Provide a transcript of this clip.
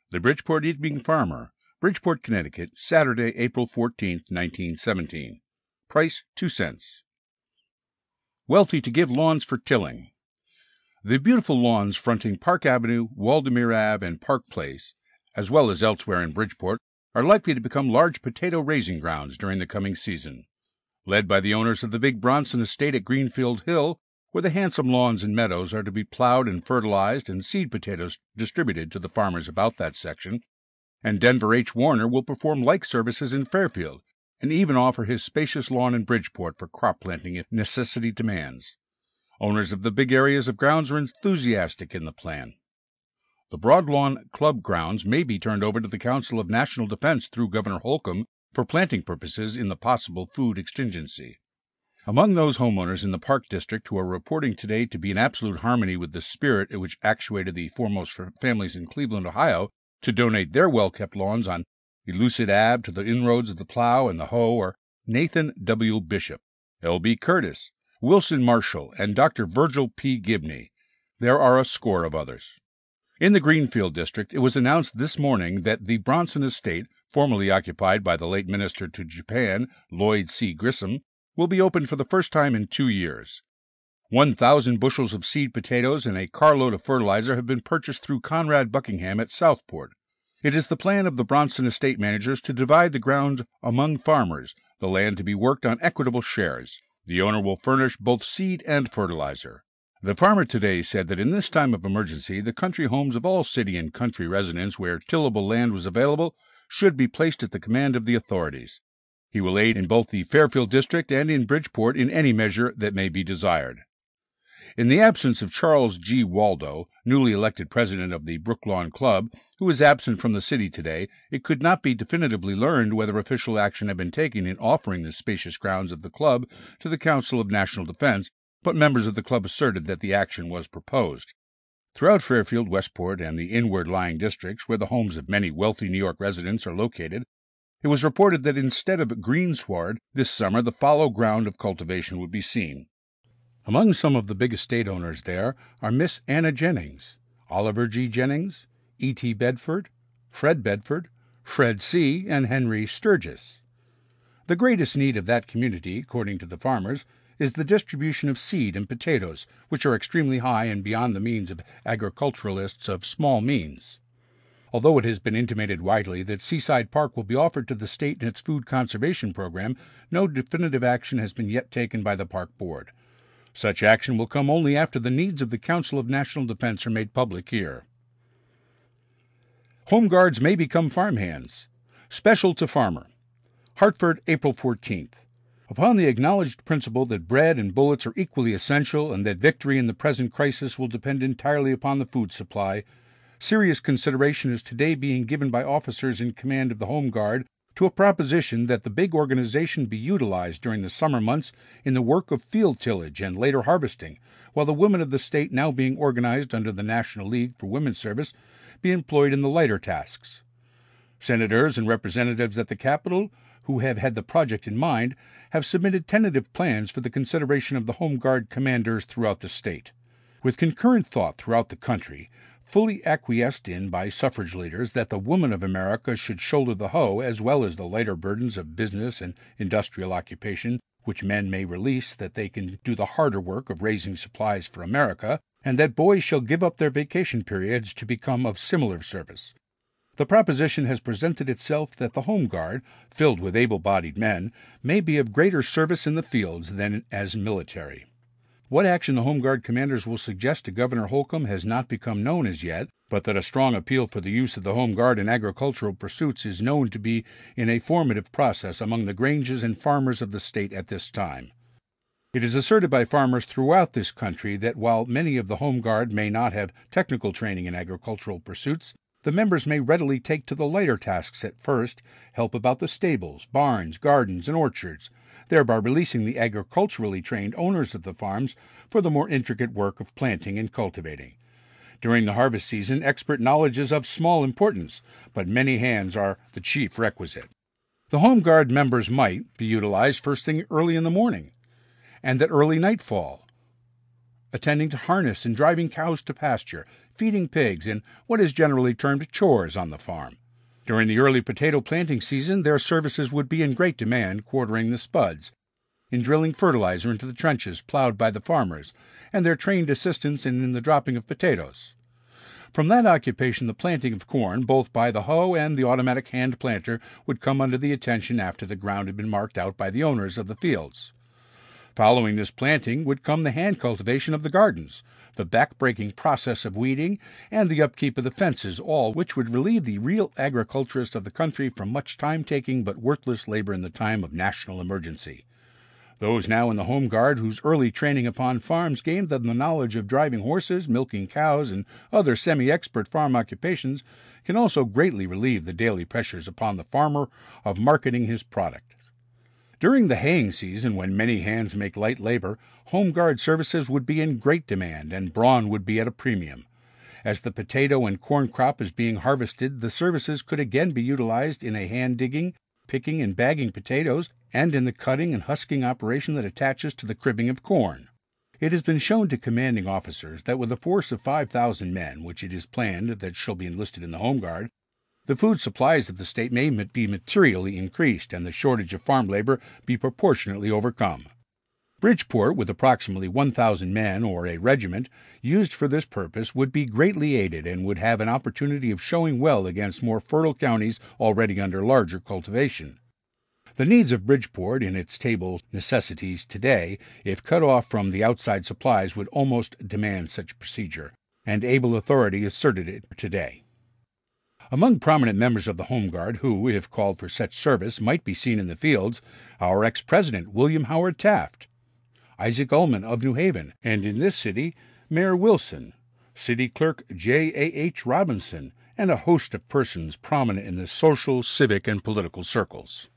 The Bridgeport Evening Farmer, Bridgeport, Connecticut, Saturday, April 14, 1917. Price 2 cents. Wealthy to give lawns for tilling. The beautiful lawns fronting Park Avenue, Waldemere Ave, and Park Place, as well as elsewhere in Bridgeport, are likely to become large potato raising grounds during the coming season. Led by the owners of the big Bronson estate at Greenfield Hill, where the handsome lawns and meadows are to be plowed and fertilized and seed potatoes distributed to the farmers about that section, and Denver H. Warner will perform like services in Fairfield, and even offer his spacious lawn in Bridgeport for crop planting if necessity demands. Owners of the big areas of grounds are enthusiastic in the plan. The Broad Lawn Club grounds may be turned over to the Council of National Defense through Governor Holcomb for planting purposes in the possible food exigency. Among those homeowners in the Park District who are reporting today to be in absolute harmony with the spirit which actuated the foremost families in Cleveland, Ohio, to donate their well-kept lawns on Elucid Ave to the inroads of the plow and the hoe are Nathan W. Bishop, L.B. Curtis, Wilson Marshall, and Dr. Virgil P. Gibney. There are a score of others. In the Greenfield District, it was announced this morning that the Bronson estate, formerly occupied by the late minister to Japan, Lloyd C. Grissom, will be opened for the first time in 2 years. 1,000 bushels of seed potatoes and a carload of fertilizer have been purchased through Conrad Buckingham at Southport. It is the plan of the Bronson estate managers to divide the ground among farmers, the land to be worked on equitable shares. The owner will furnish both seed and fertilizer. The farmer today said that in this time of emergency, the country homes of all city and country residents where tillable land was available should be placed at the command of the authorities. He will aid in both the Fairfield District and in Bridgeport in any measure that may be desired. In the absence of Charles G. Waldo, newly elected president of the Brooklawn Club, who is absent from the city today, it could not be definitively learned whether official action had been taken in offering the spacious grounds of the club to the Council of National Defense, but members of the club asserted that the action was proposed. Throughout Fairfield, Westport, and the inward-lying districts, where the homes of many wealthy New York residents are located, it was reported that instead of greensward, this summer the fallow ground of cultivation would be seen. Among some of the big estate owners there are Miss Anna Jennings, Oliver G. Jennings, E.T. Bedford, Fred C., and Henry Sturgis. The greatest need of that community, according to the farmers, is the distribution of seed and potatoes, which are extremely high and beyond the means of agriculturalists of small means. Although it has been intimated widely that Seaside Park will be offered to the state in its food conservation program, no definitive action has been yet taken by the park board. Such action will come only after the needs of the Council of National Defense are made public here. Home guards may become farmhands. Special to farmer. Hartford, April 14th. Upon the acknowledged principle that bread and bullets are equally essential and that victory in the present crisis will depend entirely upon the food supply, serious consideration is today being given by officers in command of the Home Guard to a proposition that the big organization be utilized during the summer months in the work of field tillage and later harvesting, while the women of the state now being organized under the National League for Women's Service be employed in the lighter tasks. Senators and representatives at the Capitol, who have had the project in mind, have submitted tentative plans for the consideration of the Home Guard commanders throughout the state. With concurrent thought throughout the country, fully acquiesced in by suffrage leaders that the woman of America should shoulder the hoe as well as the lighter burdens of business and industrial occupation, which men may release that they can do the harder work of raising supplies for America, and that boys shall give up their vacation periods to become of similar service. The proposition has presented itself that the Home Guard, filled with able-bodied men, may be of greater service in the fields than as military. What action the Home Guard commanders will suggest to Governor Holcomb has not become known as yet, but that a strong appeal for the use of the Home Guard in agricultural pursuits is known to be in a formative process among the granges and farmers of the state at this time. It is asserted by farmers throughout this country that while many of the Home Guard may not have technical training in agricultural pursuits, the members may readily take to the lighter tasks at first, help about the stables, barns, gardens, and orchards, thereby releasing the agriculturally trained owners of the farms for the more intricate work of planting and cultivating. During the harvest season, expert knowledge is of small importance, but many hands are the chief requisite. The Home Guard members might be utilized first thing early in the morning, and at early nightfall, attending to harness and driving cows to pasture, feeding pigs, and what is generally termed chores on the farm. During the early potato planting season, their services would be in great demand, quartering the spuds, in drilling fertilizer into the trenches plowed by the farmers, and their trained assistance in the dropping of potatoes. From that occupation, the planting of corn, both by the hoe and the automatic hand planter, would come under the attention after the ground had been marked out by the owners of the fields. Following this planting would come the hand cultivation of the gardens, the back-breaking process of weeding, and the upkeep of the fences, all which would relieve the real agriculturists of the country from much time-taking but worthless labor in the time of national emergency. Those now in the Home Guard whose early training upon farms gave them the knowledge of driving horses, milking cows, and other semi-expert farm occupations can also greatly relieve the daily pressures upon the farmer of marketing his product. During the haying season, when many hands make light labor, Home Guard services would be in great demand and brawn would be at a premium. As the potato and corn crop is being harvested, the services could again be utilized in a hand digging, picking and bagging potatoes, and in the cutting and husking operation that attaches to the cribbing of corn. It has been shown to commanding officers that with a force of 5,000 men, which it is planned that shall be enlisted in the Home Guard, the food supplies of the state may be materially increased and the shortage of farm labor be proportionately overcome. Bridgeport, with approximately 1,000 men or a regiment used for this purpose, would be greatly aided and would have an opportunity of showing well against more fertile counties already under larger cultivation. The needs of Bridgeport in its table necessities today, if cut off from the outside supplies, would almost demand such procedure, and able authority asserted it today. Among prominent members of the Home Guard who, if called for such service, might be seen in the fields, our ex-president William Howard Taft, Isaac Ullman of New Haven, and in this city, Mayor Wilson, City Clerk J.A.H. Robinson, and a host of persons prominent in the social, civic, and political circles.